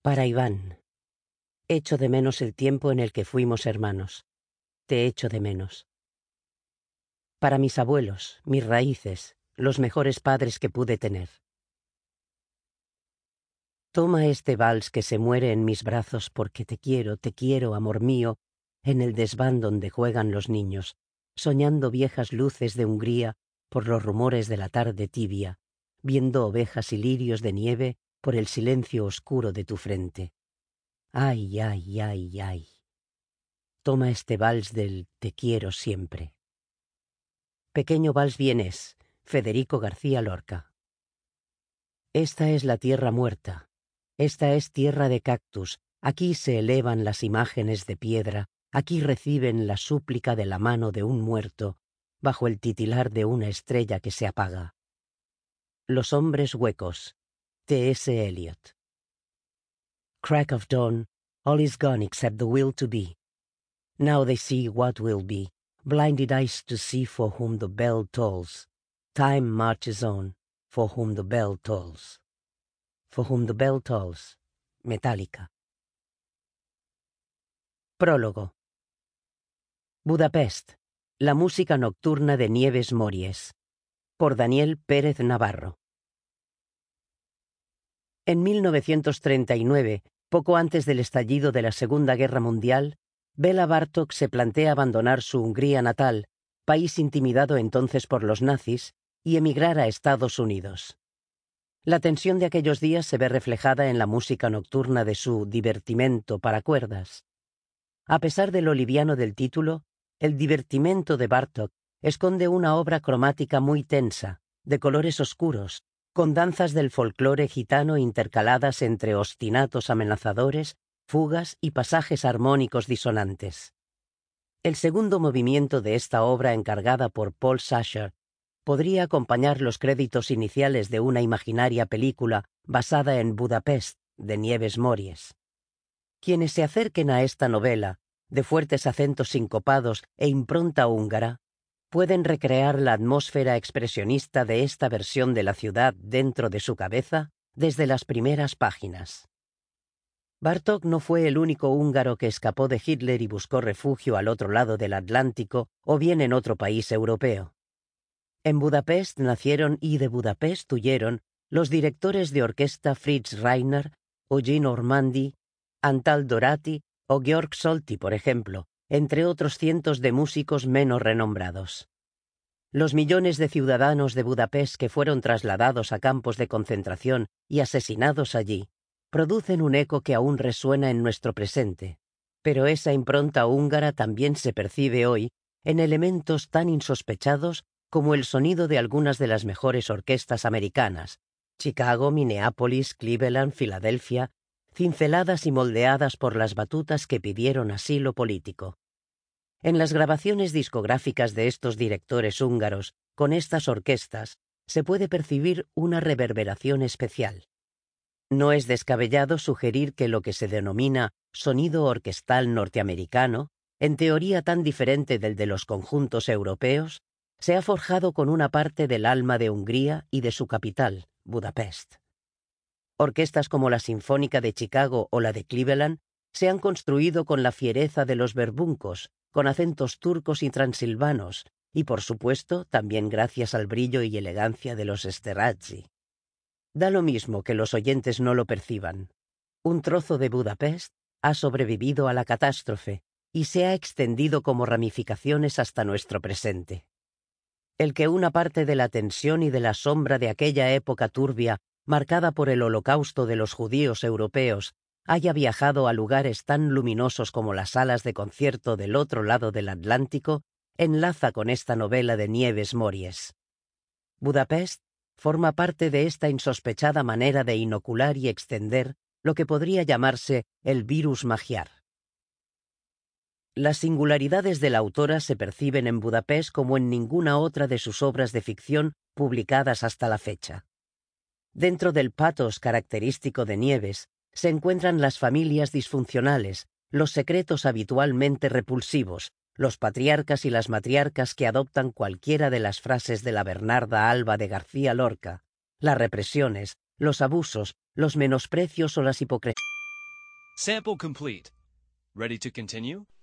Para Iván. Echo de menos el tiempo en el que fuimos hermanos. Te echo de menos. Para mis abuelos, mis raíces, los mejores padres que pude tener. Toma este vals que se muere en mis brazos porque te quiero, amor mío, en el desván donde juegan los niños, soñando viejas luces de Hungría por los rumores de la tarde tibia, viendo ovejas y lirios de nieve por el silencio oscuro de tu frente. Ay, ay, ay, ay. Toma este vals del te quiero siempre. Pequeño vals vienés, Federico García Lorca. Esta es la tierra muerta. Esta es tierra de cactus. Aquí se elevan las imágenes de piedra. Aquí reciben la súplica de la mano de un muerto, bajo el titilar de una estrella que se apaga. Los hombres huecos. T.S. Eliot. Crack of dawn, all is gone except the will to be. Now they see what will be, blinded eyes to see for whom the bell tolls. Time marches on, for whom the bell tolls. For whom the bell tolls. Metallica. Prólogo. Budapest. La música nocturna de Nieves Mories. Por Daniel Pérez Navarro. En 1939, poco antes del estallido de la Segunda Guerra Mundial, Béla Bartók se plantea abandonar su Hungría natal, país intimidado entonces por los nazis, y emigrar a Estados Unidos. La tensión de aquellos días se ve reflejada en la música nocturna de su Divertimento para cuerdas. A pesar de lo liviano del título, el Divertimento de Bartók esconde una obra cromática muy tensa, de colores oscuros, con danzas del folclore gitano intercaladas entre ostinatos amenazadores, fugas y pasajes armónicos disonantes. El segundo movimiento de esta obra, encargada por Paul Sacher, podría acompañar los créditos iniciales de una imaginaria película basada en Budapest, de Nieves Mories. Quienes se acerquen a esta novela, de fuertes acentos sincopados e impronta húngara, pueden recrear la atmósfera expresionista de esta versión de la ciudad dentro de su cabeza desde las primeras páginas. Bartók no fue el único húngaro que escapó de Hitler y buscó refugio al otro lado del Atlántico o bien en otro país europeo. En Budapest nacieron y de Budapest huyeron los directores de orquesta Fritz Reiner, Eugene Ormandy, Antal Dorati o Georg Solti, por ejemplo, entre otros cientos de músicos menos renombrados. Los millones de ciudadanos de Budapest que fueron trasladados a campos de concentración y asesinados allí producen un eco que aún resuena en nuestro presente, pero esa impronta húngara también se percibe hoy en elementos tan insospechados como el sonido de algunas de las mejores orquestas americanas, Chicago, Minneapolis, Cleveland, Filadelfia, cinceladas y moldeadas por las batutas que pidieron asilo político. En las grabaciones discográficas de estos directores húngaros, con estas orquestas, se puede percibir una reverberación especial. No es descabellado sugerir que lo que se denomina sonido orquestal norteamericano, en teoría tan diferente del de los conjuntos europeos, se ha forjado con una parte del alma de Hungría y de su capital, Budapest. Orquestas como la Sinfónica de Chicago o la de Cleveland se han construido con la fiereza de los berbuncos, con acentos turcos y transilvanos, y por supuesto también gracias al brillo y elegancia de los Esterházy. Da lo mismo que los oyentes no lo perciban. Un trozo de Budapest ha sobrevivido a la catástrofe y se ha extendido como ramificaciones hasta nuestro presente. El que una parte de la tensión y de la sombra de aquella época turbia, marcada por el holocausto de los judíos europeos, haya viajado a lugares tan luminosos como las salas de concierto del otro lado del Atlántico, enlaza con esta novela de Nieves Mories. Budapest forma parte de esta insospechada manera de inocular y extender lo que podría llamarse el virus magiar. Las singularidades de la autora se perciben en Budapest como en ninguna otra de sus obras de ficción publicadas hasta la fecha. Dentro del pathos característico de Nieves se encuentran las familias disfuncionales, los secretos habitualmente repulsivos, los patriarcas y las matriarcas que adoptan cualquiera de las frases de la Bernarda Alba de García Lorca, las represiones, los abusos, los menosprecios o las hipocresías. Sample complete. Ready to continue?